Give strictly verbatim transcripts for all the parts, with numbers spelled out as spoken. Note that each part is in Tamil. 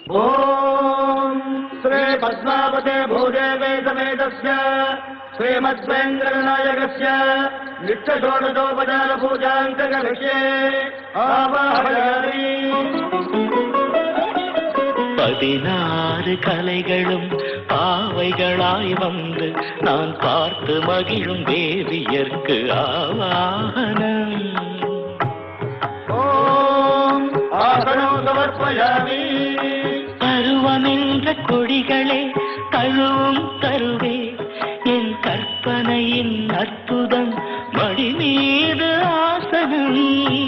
ஓம் ஸ்ரீ பத்மாவதே பூதேவே சமேதஸ்ய ஸ்ரீமத்வேந்திரநாயகஸ்ய நித்யஷோடசோபசார பூஜாந்தகரிஷ்யே ஆவாஹயாமி. பதினாறு கலைகளும் பாவைகளாய் வந்து நான் பார்த்து மகிழும் தேவியர்க்கு ஆவாகனம். ஓம் ஆசனம் சமர்ப்பயாமி. பருவமென்ற கொடிகளே தழுவும் தருவே என் கற்பனையின் அற்புதம் மடி மீது ஆசனம்.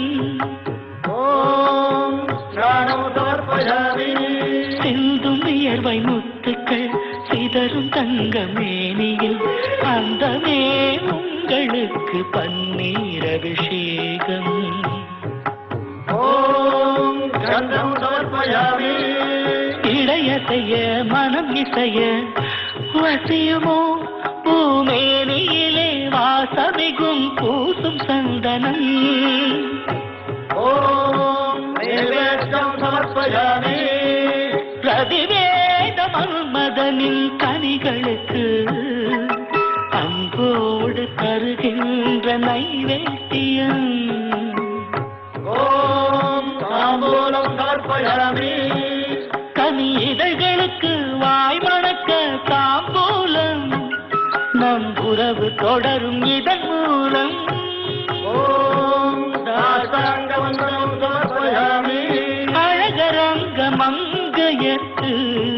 ஓம் ஞானம் சமர்ப்பயாமி. சிந்தும் வியர்வை முத்துக்கள் சிதறும் தங்க மேனியில் அந்தமே உங்களுக்கு பன்னீர் அபிஷேகம். ஓம் சந்தனம் சமர்ப்பயாமி. இளையசைய மனம் இசைய வசியுமோ பூமேனியிலே வாசமிகும் பூசும் சந்தனம். ஓம் நைவேத்யம் சமர்ப்பயாமி. பிரதிவேத மன்மதனின் கனிகளுக்கு அன்போடு தருகின்ற நைவேத்தியம். ஓம் தாம்பூலம் சமர்ப்பயாமி. கனி இதழ்களுக்கு வாய் மணக்க தாம்பூலம் நம் உறவு தொடரும் இதன் மூலம். ஓம் சாஷ்டாங்க வந்தனம் சமர்ப்பயாமி. அழகரங்க மங்கையர்க்கு